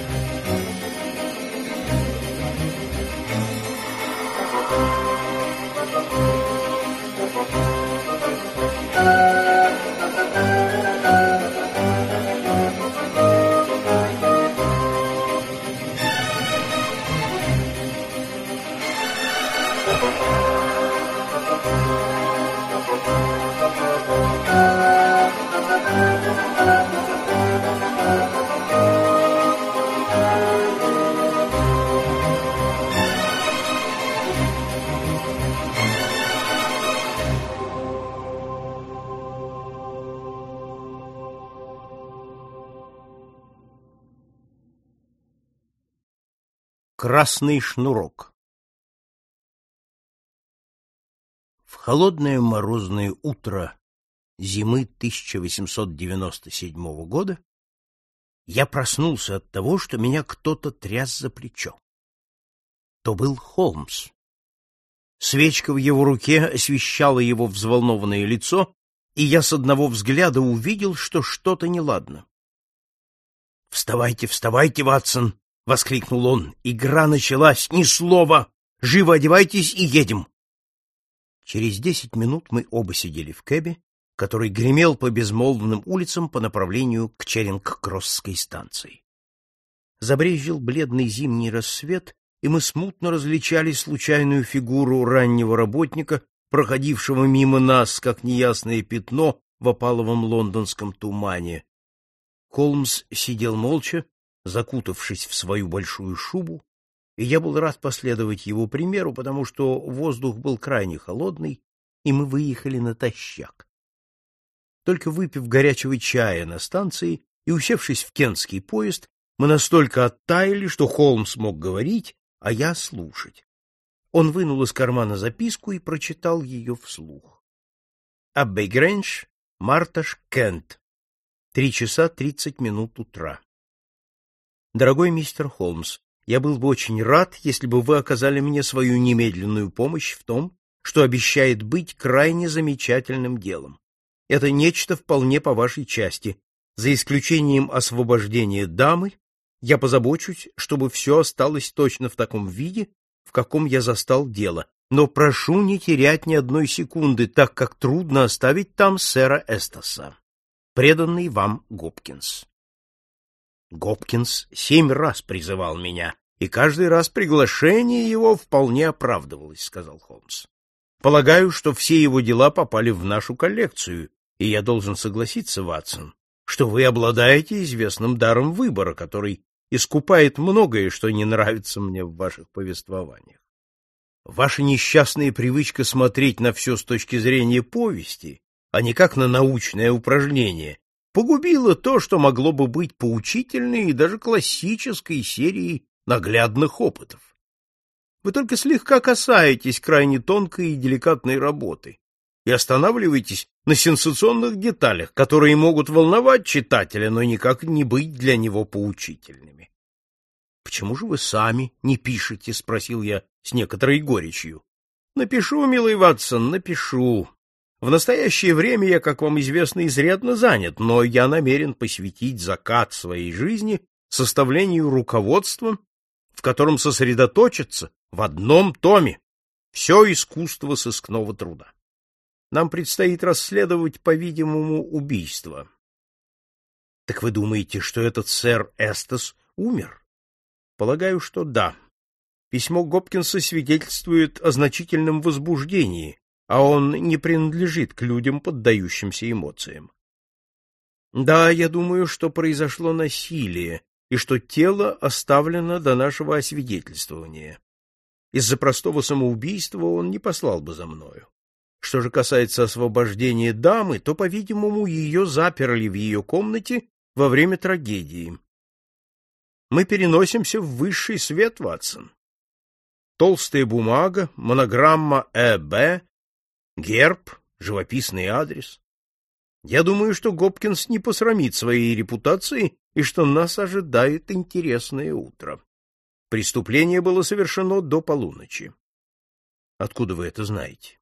Красный шнурок. В холодное морозное утро зимы 1897 года я проснулся от того, что меня кто-то тряс за плечо. То был Холмс. Свечка в его руке освещала его взволнованное лицо, и я с одного взгляда увидел, что что-то неладно. «Вставайте, вставайте, Ватсон!» — воскликнул он. «Игра началась! Ни слова! Живо одевайтесь и едем!» Через 10 минут мы оба сидели в кэбе, который гремел по безмолвным улицам по направлению к Черинг-Кроссской станции. Забрезжил бледный зимний рассвет, и мы смутно различали случайную фигуру раннего работника, проходившего мимо нас, как неясное пятно в опаловом лондонском тумане. Холмс сидел молча, закутавшись в свою большую шубу, и я был рад последовать его примеру, потому что воздух был крайне холодный, и мы выехали натощак. Только выпив горячего чая на станции и усевшись в кентский поезд, мы настолько оттаяли, что Холмс мог говорить, а я слушать. Он вынул из кармана записку и прочитал ее вслух. «Аббей Грэндж, Марташ, Кент. 3 часа 30 минут утра. Дорогой мистер Холмс, я был бы очень рад, если бы вы оказали мне свою немедленную помощь в том, что обещает быть крайне замечательным делом. Это нечто вполне по вашей части. За исключением освобождения дамы, я позабочусь, чтобы все осталось точно в таком виде, в каком я застал дело. Но прошу не терять ни одной секунды, так как трудно оставить там сэра Эстаса. Преданный вам Гопкинс». Гопкинс 7 раз призывал меня, и каждый раз приглашение его вполне оправдывалось, — сказал Холмс. Полагаю, что все его дела попали в нашу коллекцию, и я должен согласиться, Ватсон, что вы обладаете известным даром выбора, который искупает многое, что не нравится мне в ваших повествованиях. Ваша несчастная привычка смотреть на все с точки зрения повести, а не как на научное упражнение, погубило то, что могло бы быть поучительной и даже классической серией наглядных опытов. Вы только слегка касаетесь крайне тонкой и деликатной работы и останавливаетесь на сенсационных деталях, которые могут волновать читателя, но никак не быть для него поучительными. — Почему же вы сами не пишете? — спросил я с некоторой горечью. — Напишу, милый Ватсон, напишу. В настоящее время я, как вам известно, изрядно занят, но я намерен посвятить закат своей жизни составлению руководства, в котором сосредоточится в одном томе все искусство сыскного труда. Нам предстоит расследовать, по-видимому, убийство. — Так вы думаете, что этот сэр Эстас умер? — Полагаю, что да. Письмо Гопкинса свидетельствует о значительном возбуждении, а он не принадлежит к людям, поддающимся эмоциям. Да, я думаю, что произошло насилие, и что тело оставлено до нашего освидетельствования. Из-за простого самоубийства он не послал бы за мною. Что же касается освобождения дамы, то, по-видимому, ее заперли в ее комнате во время трагедии. Мы переносимся в высший свет, Ватсон. Толстая бумага, монограмма «Э.Б., герб, живописный адрес. Я думаю, что Гопкинс не посрамит своей репутации и что нас ожидает интересное утро. Преступление было совершено до полуночи. Откуда вы это знаете?